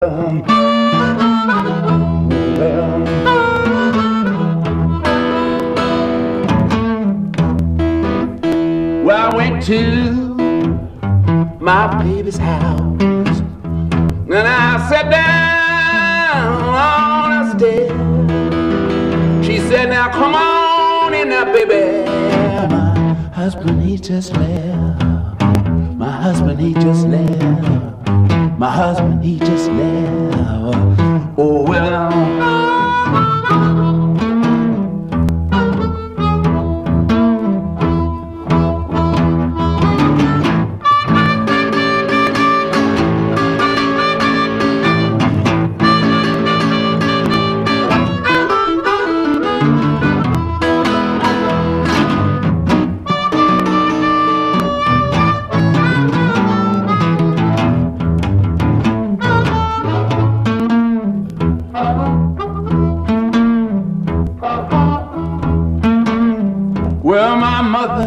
Well, I went to my baby's house and I sat down on a step. She said, now come on in there, baby. My husband, he just left. My husband, he just left. My husband, he just left. Oh, well. Well, my mother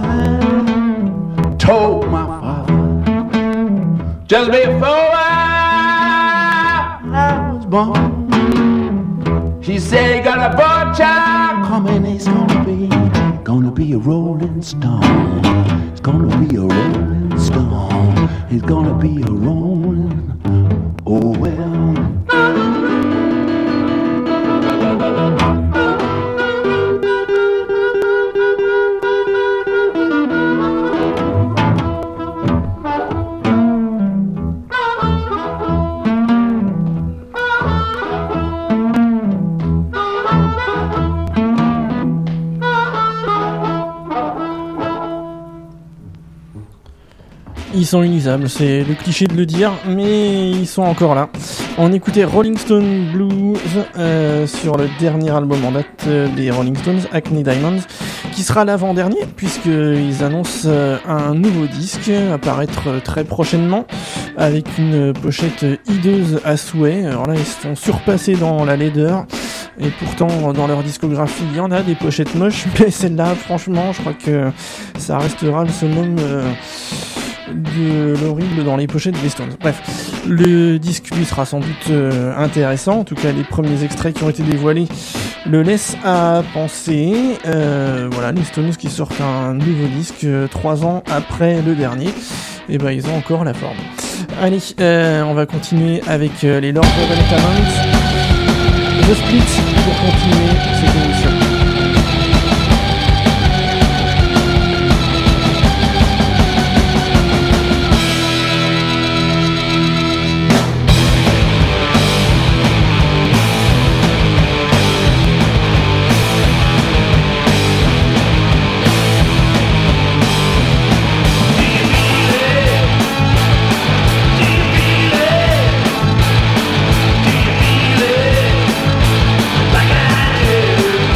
told my father just before I was born. She said, he got a boy child coming, he's gonna be a rolling stone. He's gonna be a rolling stone. He's gonna be a rolling, oh well. Ils sont unisables, c'est le cliché de le dire, mais ils sont encore là. On écoutait Rolling Stone Blues sur le dernier album en date des Rolling Stones, Hackney Diamonds, qui sera l'avant-dernier, puisqu'ils annoncent un nouveau disque à paraître très prochainement, avec une pochette hideuse à souhait. Alors là, ils se sont surpassés dans la laideur, et pourtant, dans leur discographie, il y en a des pochettes moches, mais celle-là, franchement, je crois que ça restera le summum de l'horrible dans les pochettes des Stones. Bref, le disque lui sera sans doute intéressant, en tout cas les premiers extraits qui ont été dévoilés le laissent à penser. Voilà, les Stones qui sortent un nouveau disque 3 ans après le dernier, et ben ils ont encore la forme. Allez, on va continuer avec les Lords of Entertainment, The Split, pour continuer cette émission. Like I do.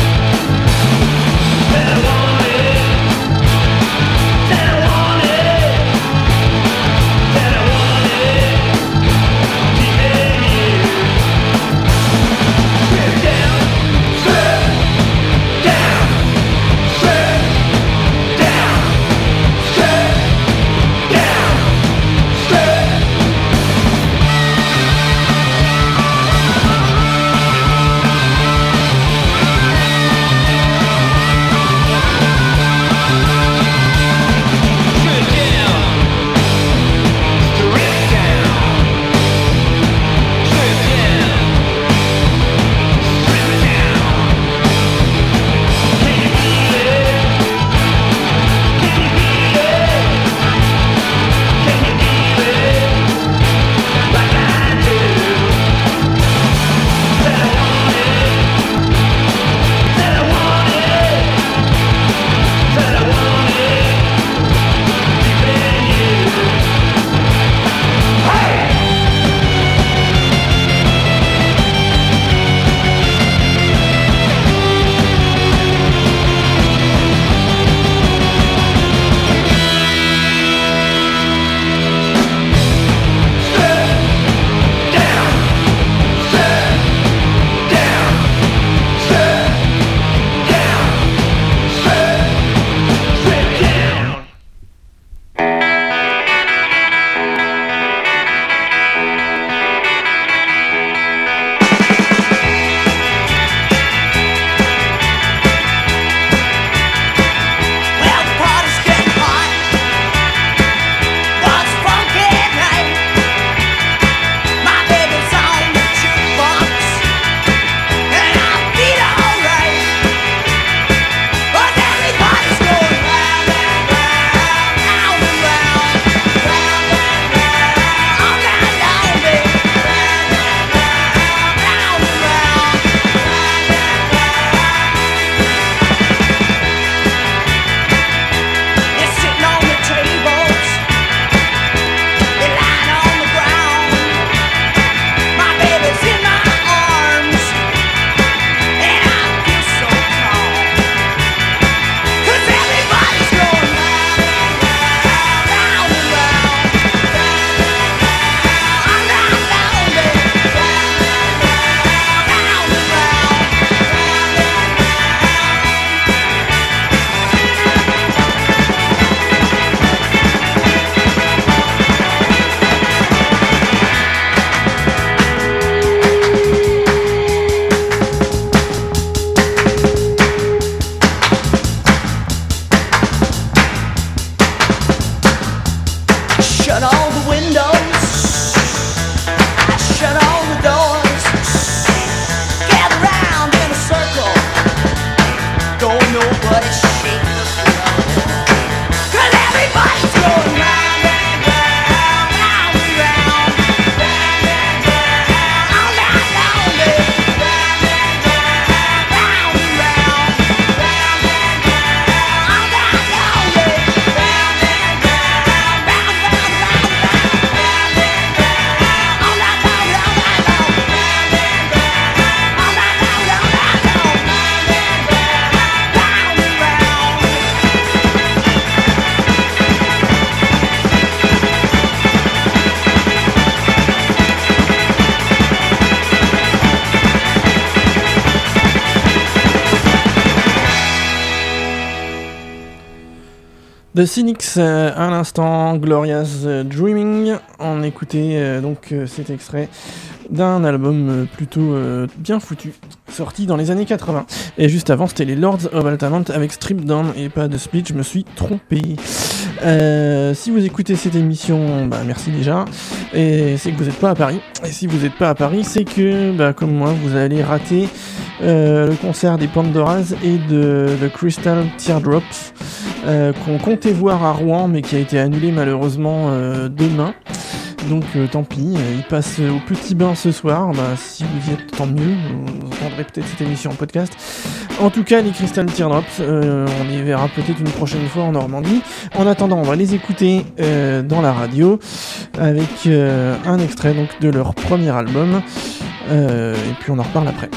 The Cynics, à l'instant, Gloria's Dreaming. On écoutait donc cet extrait d'un album plutôt bien foutu, sorti dans les années 80. Et juste avant, c'était les Lords of Altamont avec Strip Down et pas de Split, je me suis trompé. Si vous écoutez cette émission, bah merci déjà. Et c'est que vous n'êtes pas à Paris. Et si vous n'êtes pas à Paris, c'est que, bah, comme moi, vous allez rater le concert des Pandoras et de The Crystal Teardrops, qu'on comptait voir à Rouen, mais qui a été annulé malheureusement demain. Donc tant pis, il passe au Petit Bain ce soir, bah, si vous y êtes, tant mieux, vous entendrez peut-être cette émission en podcast. En tout cas, les Crystal Teardrops, on les verra peut-être une prochaine fois en Normandie. En attendant, on va les écouter dans la radio, avec un extrait donc, de leur premier album, et puis on en reparle après.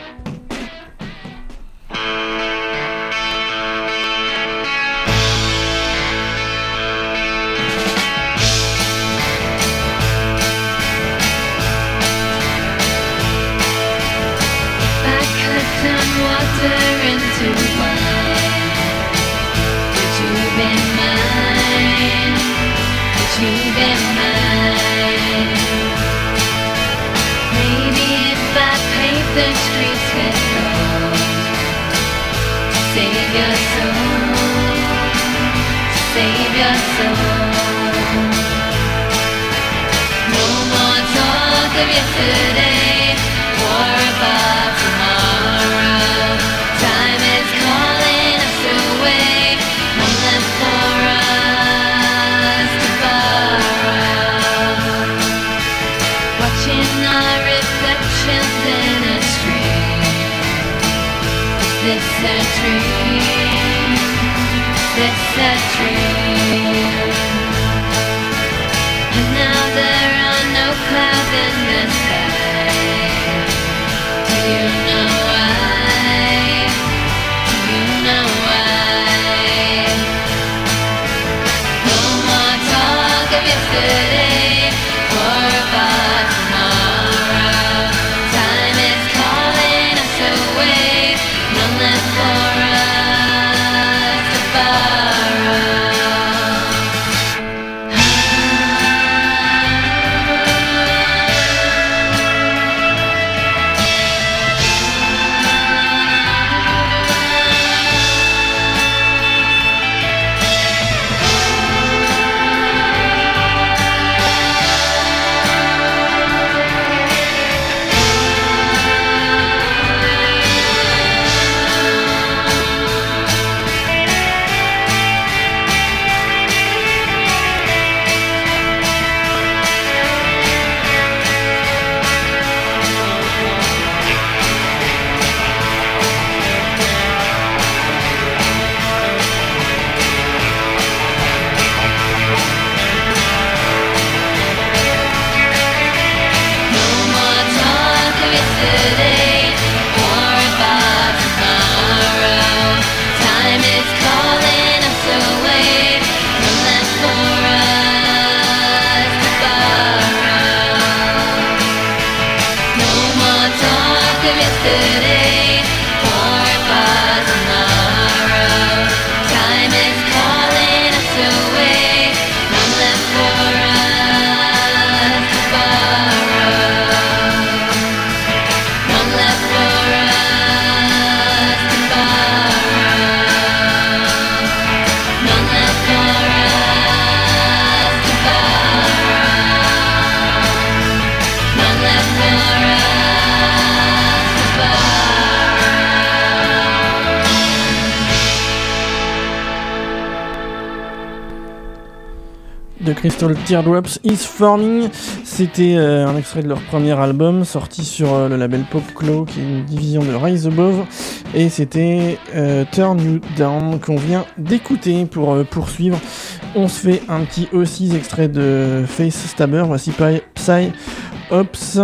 Crystal Teardrops is Forming, c'était un extrait de leur premier album sorti sur le label Popclaw qui est une division de Rise Above, et c'était Turn You Down qu'on vient d'écouter. Pour poursuivre, on se fait un petit O6 extrait de Face Stabber, voici Psy Ops,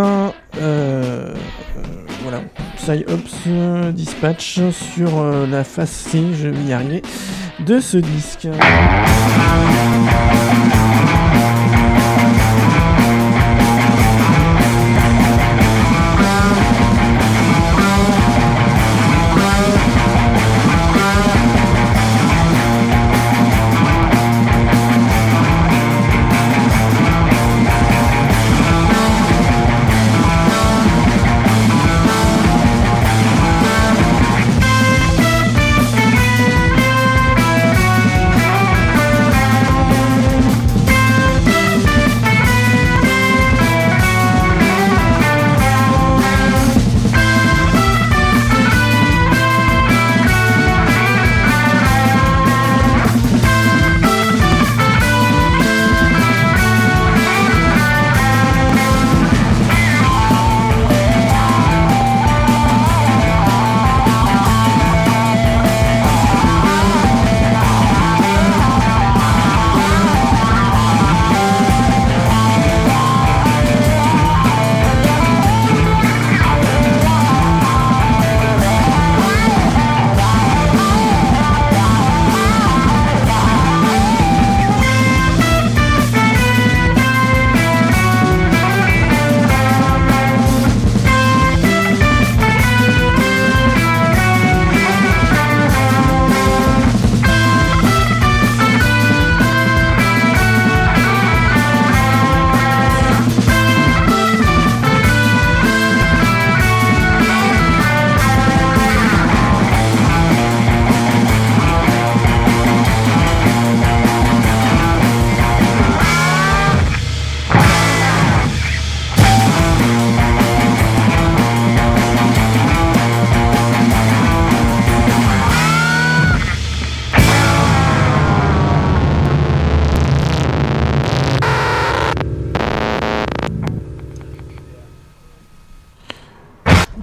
voilà, Psy Ops Dispatch sur la face C, je vais y arriver, de ce disque.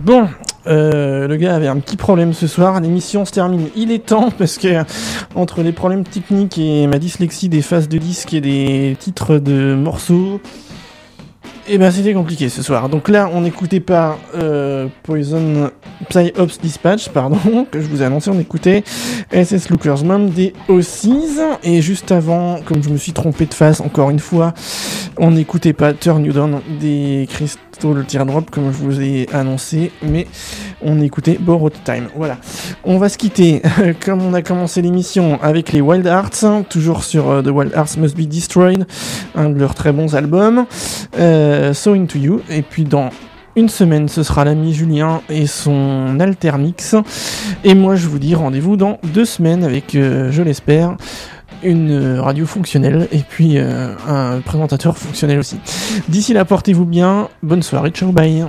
Bon, le gars avait un petit problème ce soir. L'émission se termine. Il est temps parce que entre les problèmes techniques et ma dyslexie des phases de disque et des titres de morceaux, et ben c'était compliqué ce soir. Donc là, on n'écoutait pas Poison Psyops Dispatch, pardon, que je vous ai annoncé. On écoutait SS Looker's Mom des O6. Et juste avant, comme je me suis trompé de phase encore une fois, on n'écoutait pas Turn You Down des Crystal Teardrop comme je vous ai annoncé, mais on écoutait Borrowed Time. Voilà. On va se quitter comme on a commencé l'émission avec les Wild Hearts, toujours sur The Wild Hearts Must Be Destroyed, un de leurs très bons albums. So Into You, et puis dans une semaine ce sera l'ami Julien et son Altermix, et moi je vous dis rendez-vous dans 2 semaines avec, je l'espère, une radio fonctionnelle et puis un présentateur fonctionnel aussi. D'ici là, portez-vous bien, bonne soirée, ciao, bye.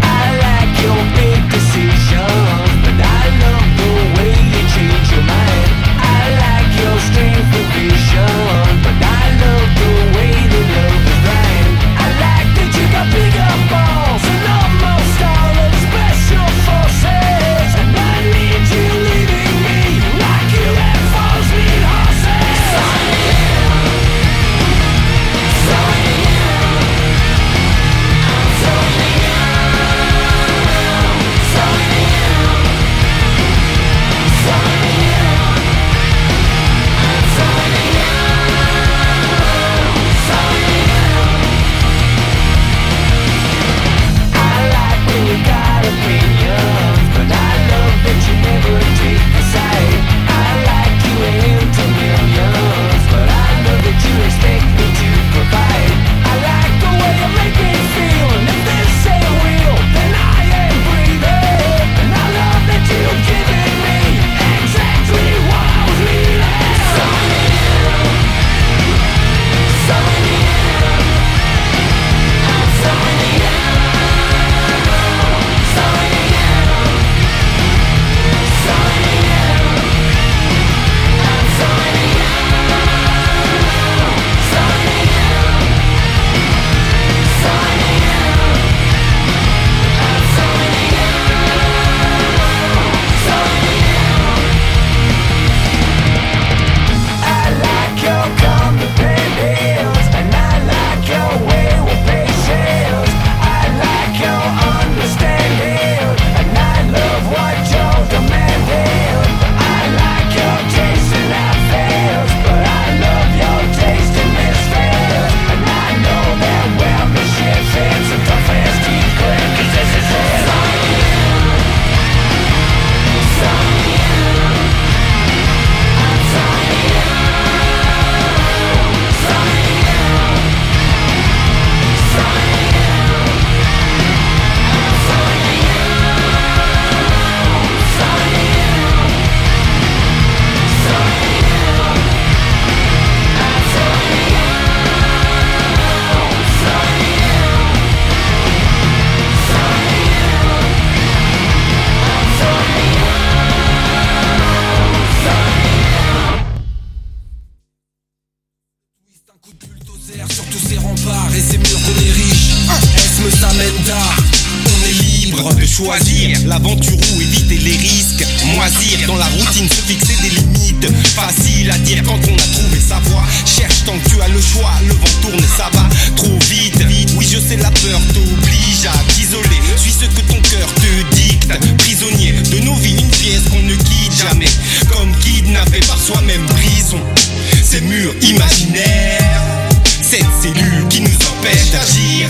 Choisir l'aventure ou éviter les risques, moisir dans la routine, se fixer des limites. Facile à dire quand on a trouvé sa voie. Cherche tant que tu as le choix, le vent tourne et ça va trop vite. Oui je sais la peur t'oblige à t'isoler. Suis ce que ton cœur te dicte. Prisonnier de nos vies, une pièce qu'on ne quitte jamais. Comme kidnappé par soi-même, brisons ces murs imaginaires. Cette cellule qui nous empêche d'agir,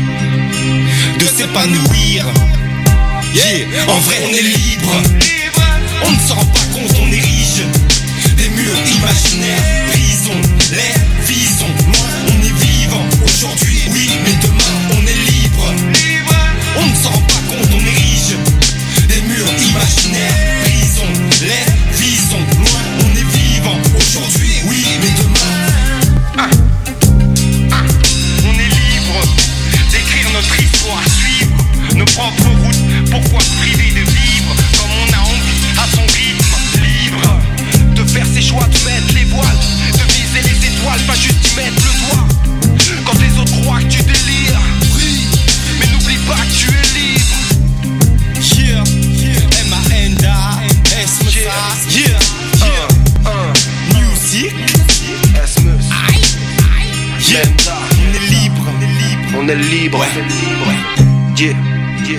de s'épanouir. Yeah, en vrai on est libre. On ne s'en rend pas compte, on érige des murs imaginaires. Prison, les visons. On est vivant aujourd'hui, oui, mais demain on est libre. On ne s'en rend pas compte, on érige des murs imaginaires. Prison, les visons. On est vivant aujourd'hui, oui, mais demain on est libre d'écrire notre histoire, suivre nos propres routes. Pourquoi se priver de vivre comme on a envie, à son rythme, libre de faire ses choix, de mettre les voiles on est libre. Yeah, yeah.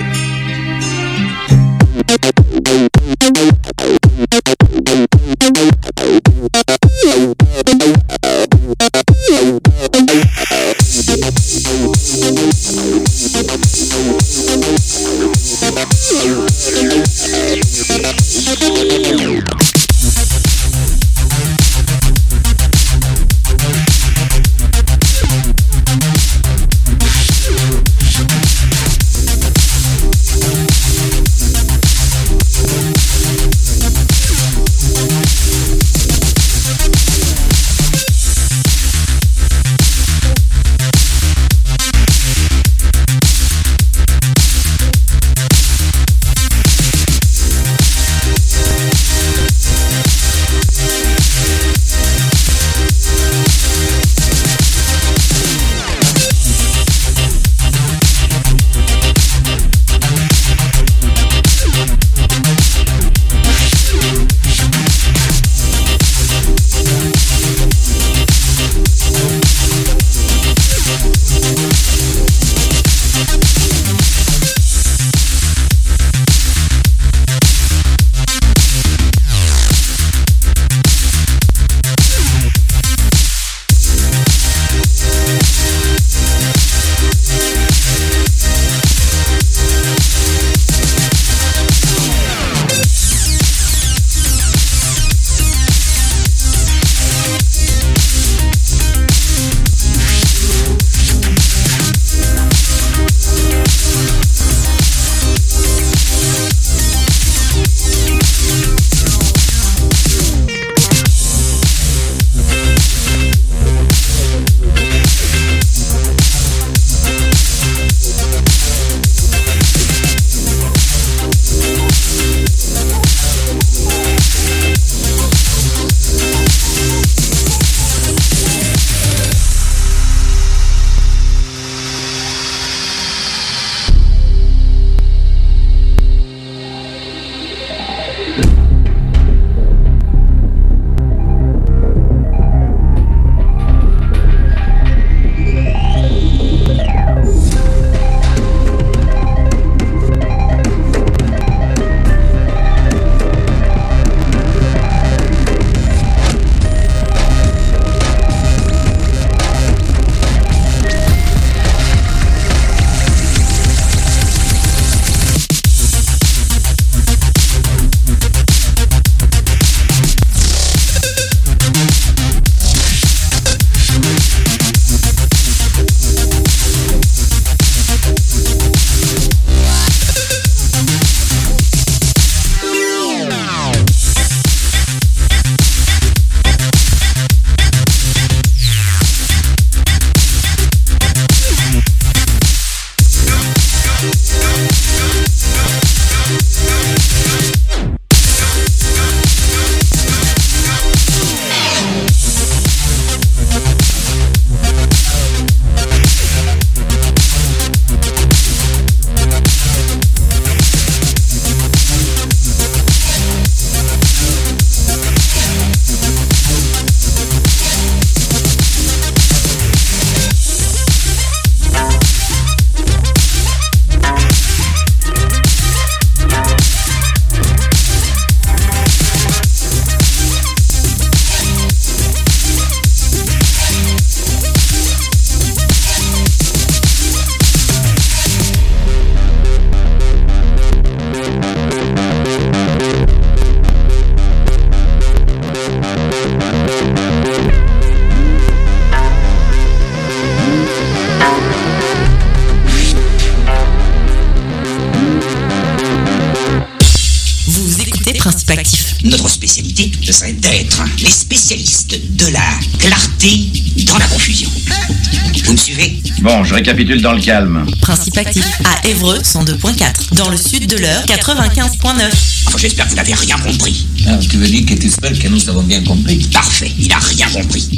Notre spécialité, ce serait d'être les spécialistes de la clarté dans la confusion. Vous me suivez? Bon, je récapitule dans le calme. Principe actif à Évreux 102.4. Dans le sud de l'Eure 95.9. Enfin, j'espère que vous n'avez rien compris. Ah, tu veux dire que tu espères que nous avons bien compris? Parfait, il a rien compris.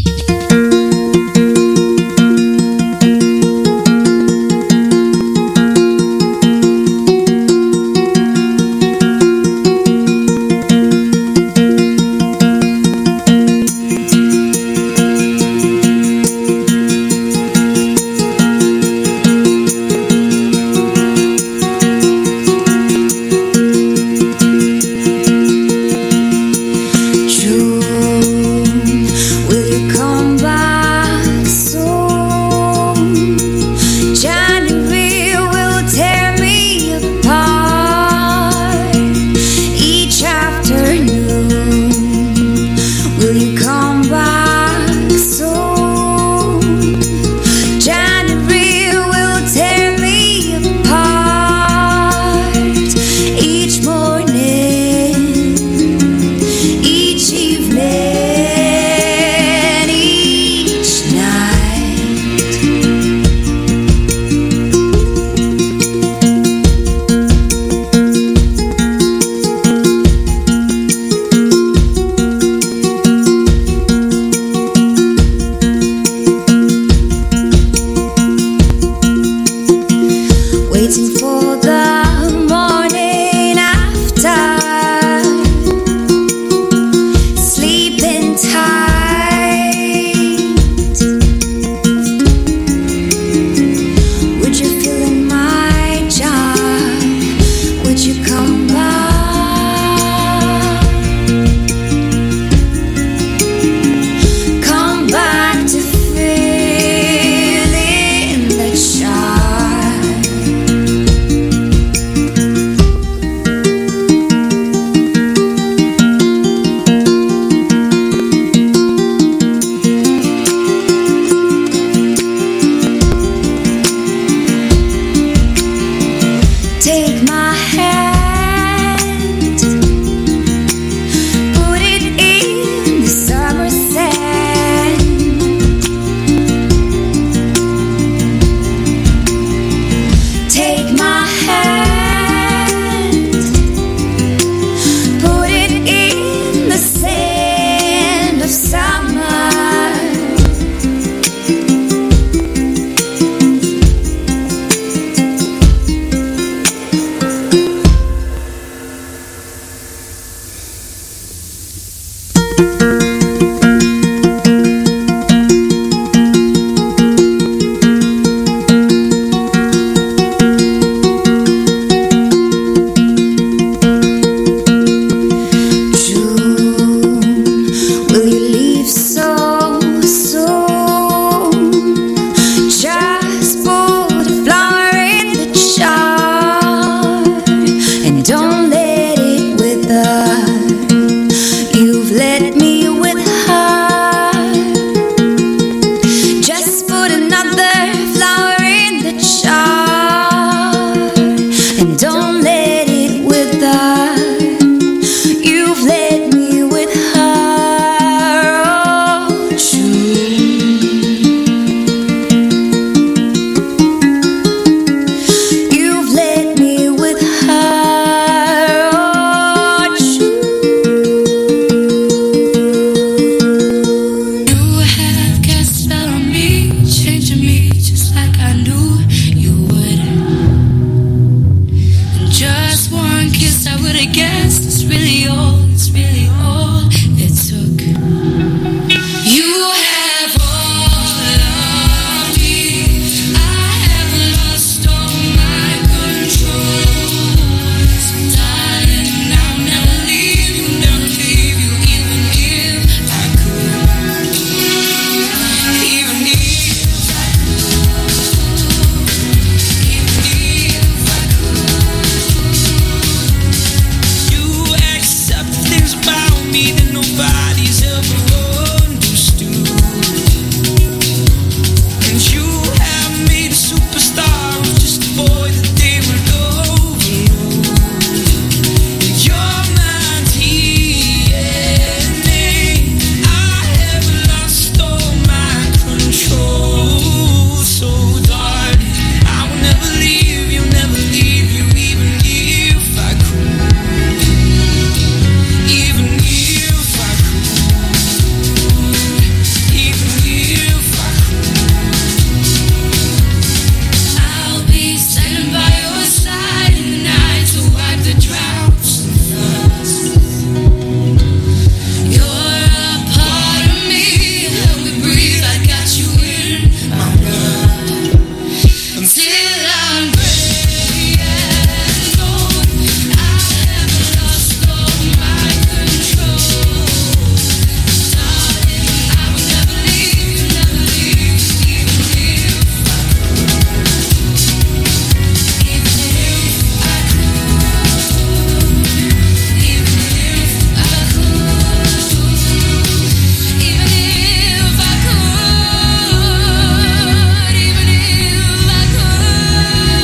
guessed, I would have guessed. It's really all